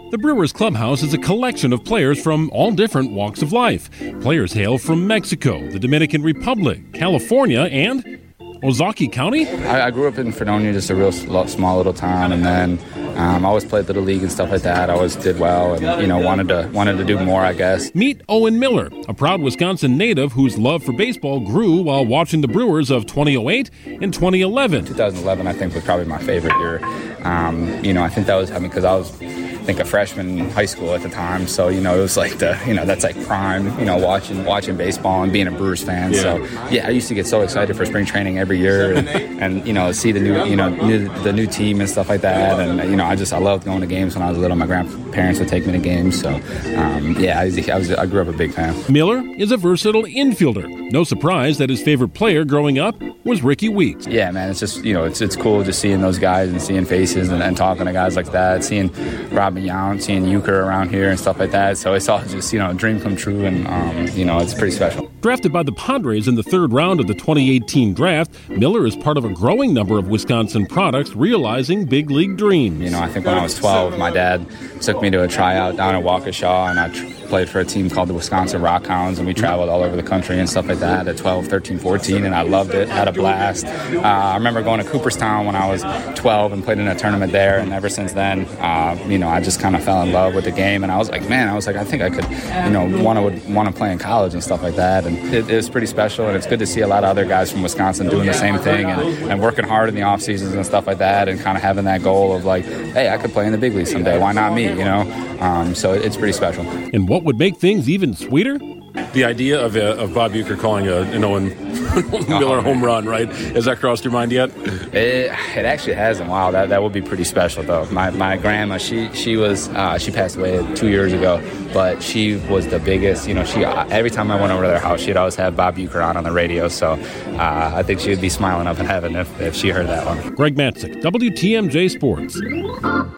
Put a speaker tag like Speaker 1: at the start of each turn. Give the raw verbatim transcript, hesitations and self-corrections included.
Speaker 1: The Brewers clubhouse is a collection of players from all different walks of life. Players hail from Mexico, the Dominican Republic, California, and Ozaukee County.
Speaker 2: I, I grew up in Fredonia, just a real small little town, and then um, I always played Little League and stuff like that. I always did well and, you know, wanted to wanted to do more, I guess.
Speaker 1: Meet Owen Miller, a proud Wisconsin native whose love for baseball grew while watching the Brewers of twenty oh eight and twenty eleven.
Speaker 2: twenty eleven, I think, was probably my favorite year. Um, you know, I think that was, I mean, because I was, I think, a freshman in high school at the time. So, you know, it was like the, you know, that's like prime, you know, watching watching baseball and being a Brewers fan. Yeah. So, yeah, I used to get so excited for spring training every year and, and you know, see the new, you know, new, the new team and stuff like that. And, you know, I just, I loved going to games when I was little. My grandparents would take me to games. So, um, yeah, I was, I was, I grew up a big fan.
Speaker 1: Miller is a versatile infielder. No surprise that his favorite player growing up was Ricky Weeks.
Speaker 2: Yeah, man, it's just, you know, it's it's cool just seeing those guys and seeing faces and, and talking to guys like that, seeing Rob Yount, seeing Euchre around here and stuff like that. So it's all just, you know, a dream come true, and, um, you know, it's pretty special.
Speaker 1: Drafted by the Padres in the third round of the twenty eighteen draft, Miller is part of a growing number of Wisconsin products realizing big league dreams.
Speaker 2: You know, I think when I was twelve, my dad took me to a tryout down in Waukesha, and I tr- played for a team called the Wisconsin Rockhounds, and we traveled all over the country and stuff like that at twelve, thirteen, fourteen, and I loved it, had a blast. Uh, I remember going to Cooperstown when I was twelve and played in a tournament there, and ever since then, uh, you know, I just kind of fell in love with the game, and I was like, man, I was like, I think I could, you know, want to want to play in college and stuff like that, and it, it was pretty special, and it's good to see a lot of other guys from Wisconsin doing the same thing and, and working hard in the off seasons and stuff like that, and kind of having that goal of like, hey, I could play in the big league someday, why not me, you know? Um, so it's pretty special.
Speaker 1: And what would make things even sweeter?
Speaker 3: The idea of uh, of Bob Euchre calling a, an Owen Miller home run, right? Has that crossed your mind yet?
Speaker 2: It, it actually hasn't. Wow, that that would be pretty special, though. My my grandma, she she was uh, she passed away two years ago, but she was the biggest. You know, she every time I went over to their house, she'd always have Bob Euchre on on the radio. So uh, I think she would be smiling up in heaven if, if she heard that one.
Speaker 1: Greg Matzik, W T M J Sports.